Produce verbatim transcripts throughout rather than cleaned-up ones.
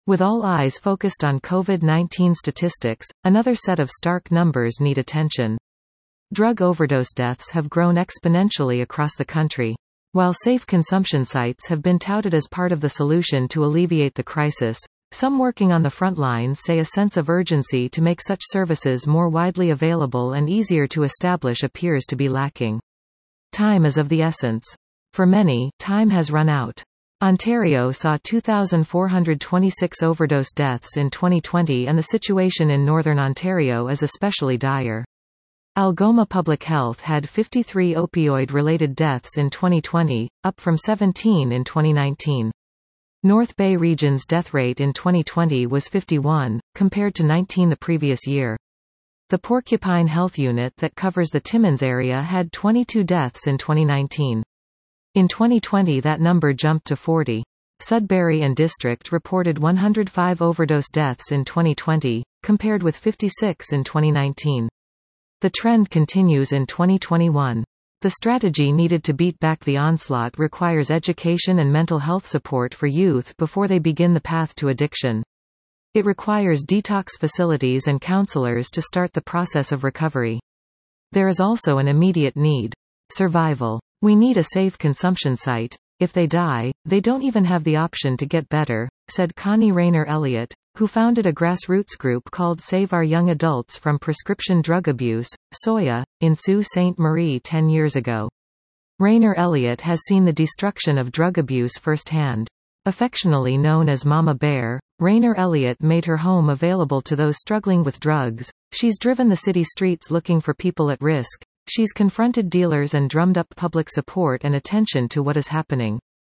With all eyes focused on COVID nineteen statistics, another set of stark numbers need attention. Drug overdose deaths have grown exponentially across the country. While safe consumption sites have been touted as part of the solution to alleviate the crisis, some working on the front lines say a sense of urgency to make such services more widely available and easier to establish appears to be lacking. Time is of the essence. For many, time has run out. Ontario saw two thousand four hundred twenty-six overdose deaths in twenty twenty, and the situation in Northern Ontario is especially dire. Algoma Public Health had fifty-three opioid-related deaths in twenty twenty, up from seventeen in twenty nineteen. North Bay Region's death rate in twenty twenty was fifty-one, compared to nineteen the previous year. The Porcupine Health Unit that covers the Timmins area had twenty-two deaths in twenty nineteen. In twenty twenty that number jumped to forty. Sudbury and District reported one hundred five overdose deaths in twenty twenty, compared with fifty-six in twenty nineteen. The trend continues in twenty twenty-one. The strategy needed to beat back the onslaught requires education and mental health support for youth before they begin the path to addiction. It requires detox facilities and counselors to start the process of recovery. There is also an immediate need. Survival. We need a safe consumption site. If they die, they don't even have the option to get better, said Connie Rayner Elliott, who founded a grassroots group called Save Our Young Adults from Prescription Drug Abuse, S O Y A, in Sault Ste. Marie ten years ago. Rayner Elliott has seen the destruction of drug abuse firsthand. Affectionately known as Mama Bear, Rayner Elliott made her home available to those struggling with drugs. She's driven the city streets looking for people at risk. She's confronted dealers and drummed up public support and attention to what is happening.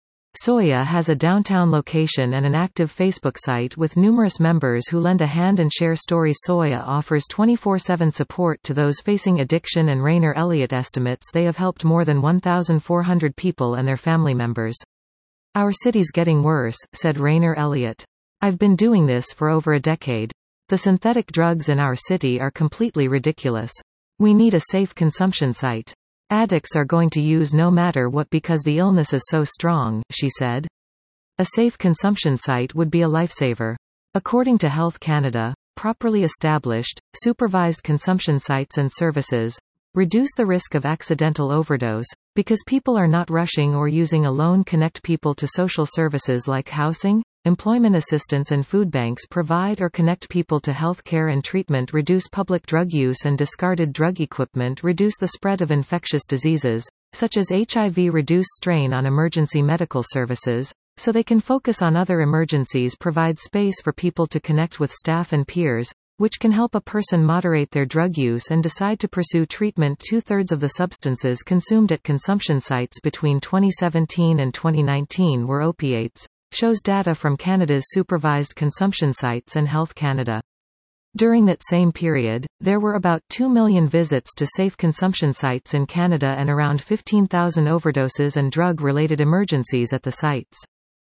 S O Y A has a downtown location and an active Facebook site with numerous members who lend a hand and share stories. S O Y A offers twenty-four seven support to those facing addiction, and Rayner Elliott estimates they have helped more than one thousand four hundred people and their family members. Our city's getting worse, said Rayner Elliott. I've been doing this for over a decade. The synthetic drugs in our city are completely ridiculous. We need a safe consumption site. Addicts are going to use no matter what because the illness is so strong, she said. A safe consumption site would be a lifesaver. According to Health Canada, properly established, supervised consumption sites and services reduce the risk of accidental overdose, because people are not rushing or using alone. Connect people to social services like housing, employment assistance and food banks provide or connect people to health care and treatment. Reduce public drug use and discarded drug equipment. Reduce the spread of infectious diseases, such as H I V. Reduce strain on emergency medical services, so they can focus on other emergencies. Provide space for people to connect with staff and peers, which can help a person moderate their drug use and decide to pursue treatment. Two-thirds of the substances consumed at consumption sites between twenty seventeen and twenty nineteen were opiates, shows data from Canada's supervised consumption sites and Health Canada. During that same period, there were about two million visits to safe consumption sites in Canada and around fifteen thousand overdoses and drug-related emergencies at the sites.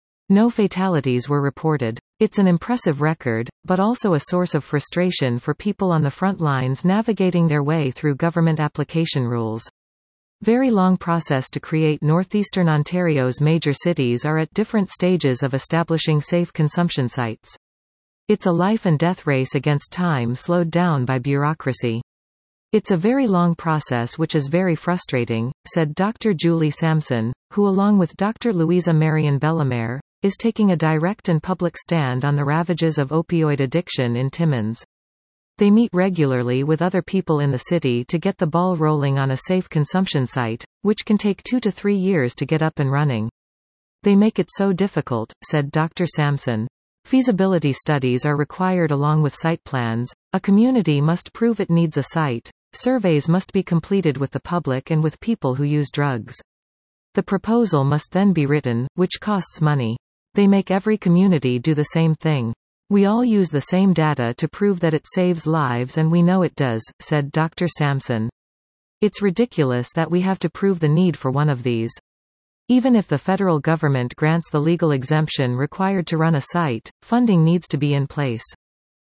No fatalities were reported. It's an impressive record, but also a source of frustration for people on the front lines navigating their way through government application rules. Very long process to create. Northeastern Ontario's major cities are at different stages of establishing safe consumption sites. It's a life and death race against time, slowed down by bureaucracy. It's a very long process which is very frustrating, said Doctor Julie Sampson, who along with Doctor Louisa Marion Bellemare, is taking a direct and public stand on the ravages of opioid addiction in Timmins. They meet regularly with other people in the city to get the ball rolling on a safe consumption site, which can take two to three years to get up and running. They make it so difficult, said Doctor Sampson. Feasibility studies are required along with site plans. A community must prove it needs a site. Surveys must be completed with the public and with people who use drugs. The proposal must then be written, which costs money. They make every community do the same thing. We all use the same data to prove that it saves lives, and we know it does, said Doctor Sampson. It's ridiculous that we have to prove the need for one of these. Even if the federal government grants the legal exemption required to run a site, funding needs to be in place.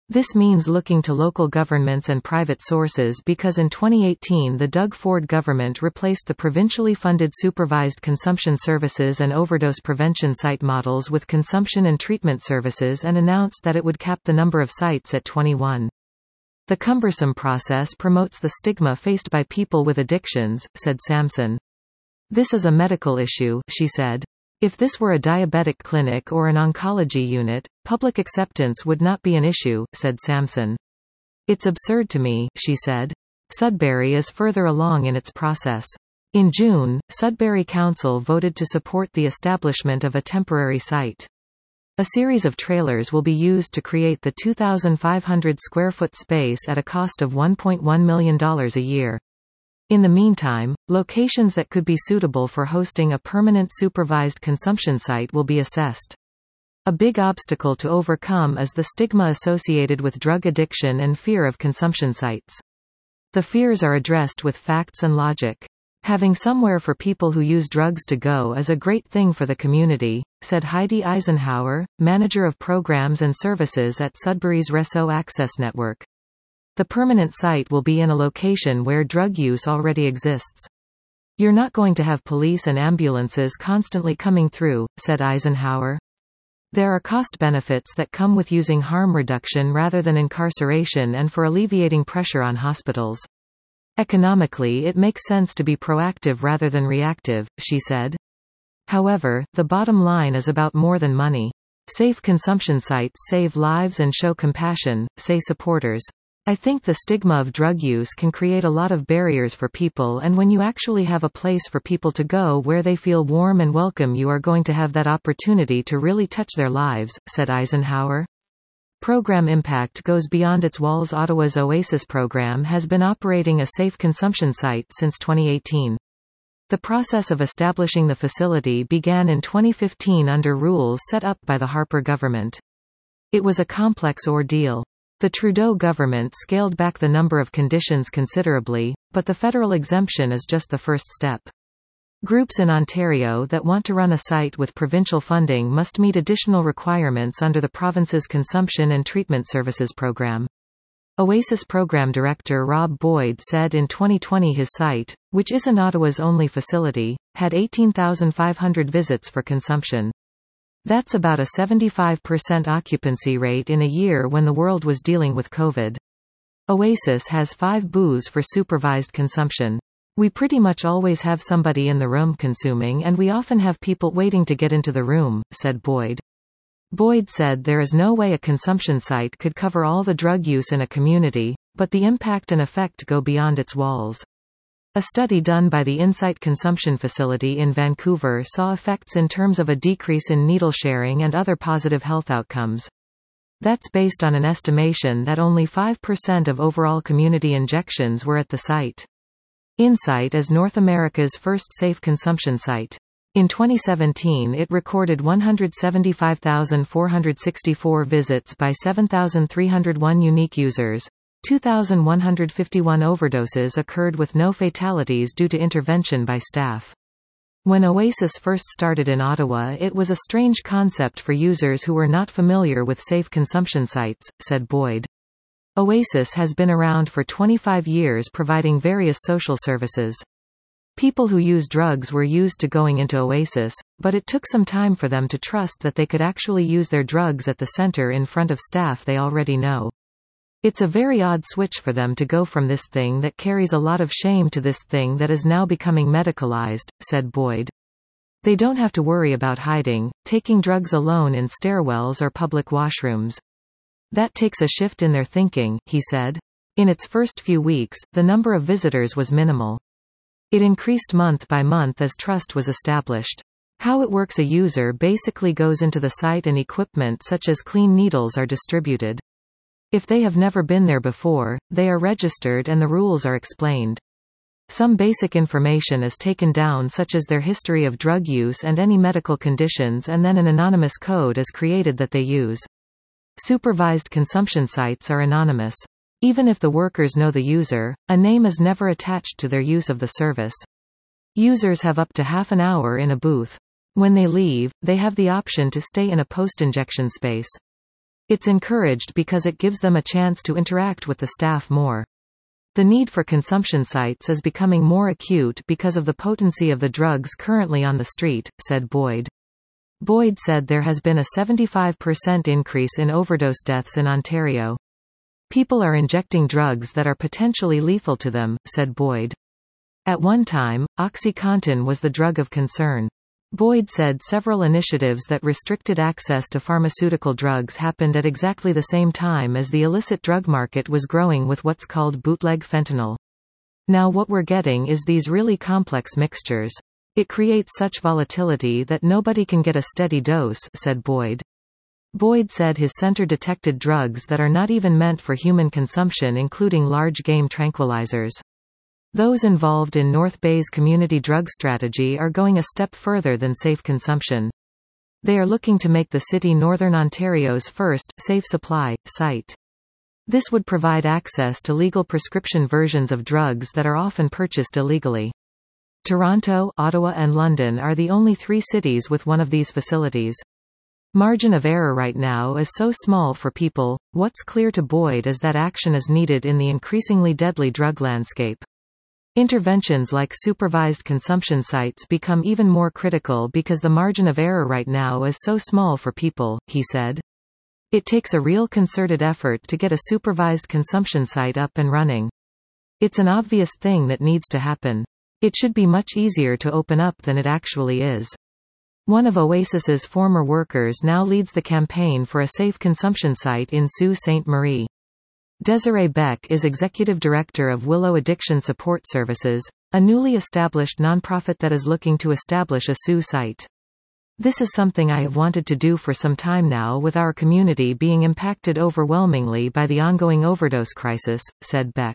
This means looking to local governments and private sources because in twenty eighteen the Doug Ford government replaced the provincially funded supervised consumption services and overdose prevention site models with consumption and treatment services and announced that it would cap the number of sites at twenty-one. The cumbersome process promotes the stigma faced by people with addictions, said Sampson. This is a medical issue, she said. If this were a diabetic clinic or an oncology unit, public acceptance would not be an issue, said Sampson. It's absurd to me, she said. Sudbury is further along in its process. In June, Sudbury Council voted to support the establishment of a temporary site. A series of trailers will be used to create the two thousand five hundred square foot space at a cost of one point one million dollars a year. In the meantime, locations that could be suitable for hosting a permanent supervised consumption site will be assessed. A big obstacle to overcome is the stigma associated with drug addiction and fear of consumption sites. The fears are addressed with facts and logic. Having somewhere for people who use drugs to go is a great thing for the community, said Heidi Eisenhower, manager of programs and services at Sudbury's Reso Access Network. The permanent site will be in a location where drug use already exists. You're not going to have police and ambulances constantly coming through, said Eisenhower. There are cost benefits that come with using harm reduction rather than incarceration and for alleviating pressure on hospitals. Economically, it makes sense to be proactive rather than reactive, she said. However, the bottom line is about more than money. Safe consumption sites save lives and show compassion, say supporters. I think the stigma of drug use can create a lot of barriers for people, and when you actually have a place for people to go where they feel warm and welcome, you are going to have that opportunity to really touch their lives, said Eisenhower. Program impact goes beyond its walls. Ottawa's Oasis program has been operating a safe consumption site since twenty eighteen. The process of establishing the facility began in twenty fifteen under rules set up by the Harper government. It was a complex ordeal. The Trudeau government scaled back the number of conditions considerably, but the federal exemption is just the first step. Groups in Ontario that want to run a site with provincial funding must meet additional requirements under the province's Consumption and Treatment Services program. Oasis program director Rob Boyd said in twenty twenty his site, which isn't Ottawa's only facility, had eighteen thousand five hundred visits for consumption. That's about a seventy-five percent occupancy rate in a year when the world was dealing with COVID. Oasis has five booths for supervised consumption. We pretty much always have somebody in the room consuming, and we often have people waiting to get into the room, said Boyd. Boyd said there is no way a consumption site could cover all the drug use in a community, but the impact and effect go beyond its walls. A study done by the Insight Consumption Facility in Vancouver saw effects in terms of a decrease in needle sharing and other positive health outcomes. That's based on an estimation that only five percent of overall community injections were at the site. Insight is North America's first safe consumption site. In twenty seventeen it recorded one hundred seventy-five thousand four hundred sixty-four visits by seven thousand three hundred one unique users. two thousand one hundred fifty-one overdoses occurred with no fatalities due to intervention by staff. When Oasis first started in Ottawa, it was a strange concept for users who were not familiar with safe consumption sites, said Boyd. Oasis has been around for twenty-five years providing various social services. People who use drugs were used to going into Oasis, but it took some time for them to trust that they could actually use their drugs at the center in front of staff they already know. It's a very odd switch for them to go from this thing that carries a lot of shame to this thing that is now becoming medicalized, said Boyd. They don't have to worry about hiding, taking drugs alone in stairwells or public washrooms. That takes a shift in their thinking, he said. In its first few weeks, the number of visitors was minimal. It increased month by month as trust was established. How it works: a user basically goes into the site and equipment such as clean needles are distributed. If they have never been there before, they are registered and the rules are explained. Some basic information is taken down such as their history of drug use and any medical conditions, and then an anonymous code is created that they use. Supervised consumption sites are anonymous. Even if the workers know the user, a name is never attached to their use of the service. Users have up to half an hour in a booth. When they leave, they have the option to stay in a post-injection space. It's encouraged because it gives them a chance to interact with the staff more. The need for consumption sites is becoming more acute because of the potency of the drugs currently on the street, said Boyd. Boyd said there has been a seventy-five percent increase in overdose deaths in Ontario. People are injecting drugs that are potentially lethal to them, said Boyd. At one time, OxyContin was the drug of concern. Boyd said several initiatives that restricted access to pharmaceutical drugs happened at exactly the same time as the illicit drug market was growing with what's called bootleg fentanyl. Now what we're getting is these really complex mixtures. It creates such volatility that nobody can get a steady dose, said Boyd. Boyd said his center detected drugs that are not even meant for human consumption, including large game tranquilizers. Those involved in North Bay's community drug strategy are going a step further than safe consumption. They are looking to make the city Northern Ontario's first safe supply site. This would provide access to legal prescription versions of drugs that are often purchased illegally. Toronto, Ottawa and London are the only three cities with one of these facilities. Margin of error right now is so small for people. What's clear to Boyd is that action is needed in the increasingly deadly drug landscape. Interventions like supervised consumption sites become even more critical because the margin of error right now is so small for people, he said. It takes a real concerted effort to get a supervised consumption site up and running. It's an obvious thing that needs to happen. It should be much easier to open up than it actually is. One of Oasis's former workers now leads the campaign for a safe consumption site in Sault Ste. Marie. Desiree Beck is Executive Director of Willow Addiction Support Services, a newly established nonprofit that is looking to establish a S U site. This is something I have wanted to do for some time now, with our community being impacted overwhelmingly by the ongoing overdose crisis, said Beck.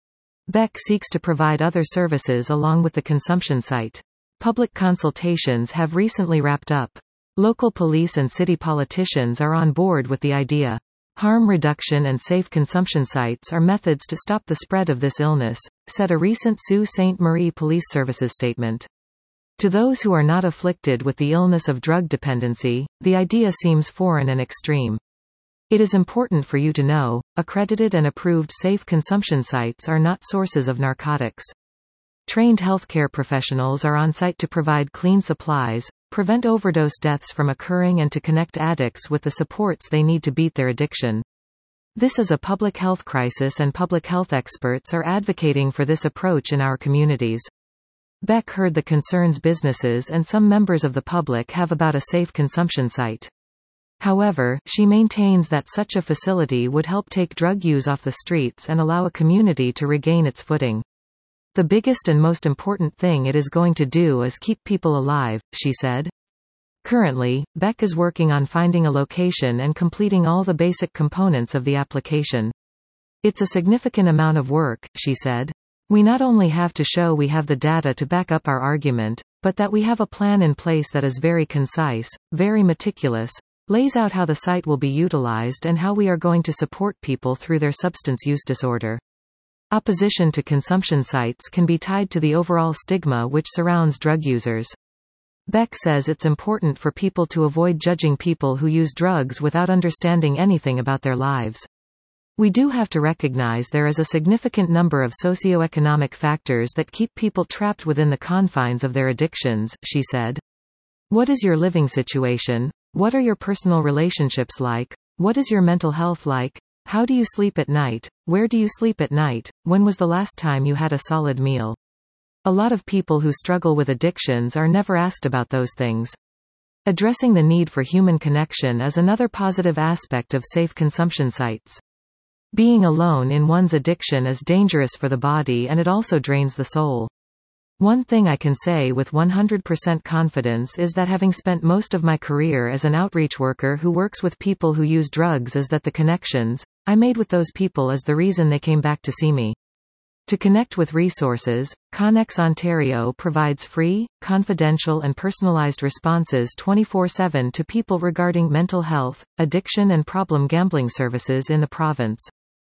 Beck seeks to provide other services along with the consumption site. Public consultations have recently wrapped up. Local police and city politicians are on board with the idea. Harm reduction and safe consumption sites are methods to stop the spread of this illness, said a recent Sault Ste. Marie Police Services statement. To those who are not afflicted with the illness of drug dependency, the idea seems foreign and extreme. It is important for you to know, accredited and approved safe consumption sites are not sources of narcotics. Trained healthcare professionals are on site to provide clean supplies, prevent overdose deaths from occurring and to connect addicts with the supports they need to beat their addiction. This is a public health crisis and public health experts are advocating for this approach in our communities. Beck heard the concerns businesses and some members of the public have about a safe consumption site. However, she maintains that such a facility would help take drug use off the streets and allow a community to regain its footing. The biggest and most important thing it is going to do is keep people alive, she said. Currently, Beck is working on finding a location and completing all the basic components of the application. It's a significant amount of work, she said. We not only have to show we have the data to back up our argument, but that we have a plan in place that is very concise, very meticulous, lays out how the site will be utilized and how we are going to support people through their substance use disorder. Opposition to consumption sites can be tied to the overall stigma which surrounds drug users. Beck says it's important for people to avoid judging people who use drugs without understanding anything about their lives. We do have to recognize there is a significant number of socioeconomic factors that keep people trapped within the confines of their addictions, she said. What is your living situation? What are your personal relationships like? What is your mental health like? How do you sleep at night? Where do you sleep at night? When was the last time you had a solid meal? A lot of people who struggle with addictions are never asked about those things. Addressing the need for human connection is another positive aspect of safe consumption sites. Being alone in one's addiction is dangerous for the body and it also drains the soul. One thing I can say with one hundred percent confidence is that having spent most of my career as an outreach worker who works with people who use drugs is that the connections I made with those people is the reason they came back to see me. To connect with resources, Connex Ontario provides free, confidential and personalized responses twenty-four seven to people regarding mental health, addiction and problem gambling services in the province.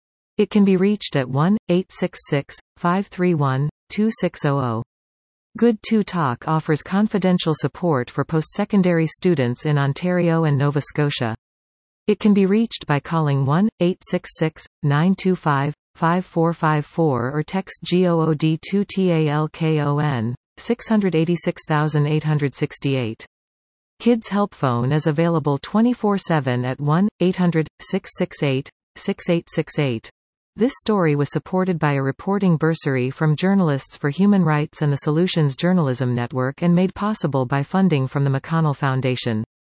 It can be reached at one eight six six, five three one, two six zero zero. Good to Talk offers confidential support for post-secondary students in Ontario and Nova Scotia. It can be reached by calling one eight six six, nine two five, five four five four or text G O O D two TALKON, six eight six eight six eight. Kids Help Phone is available twenty-four seven at one eight hundred, six six eight, six eight six eight. This story was supported by a reporting bursary from Journalists for Human Rights and the Solutions Journalism Network and made possible by funding from the McConnell Foundation.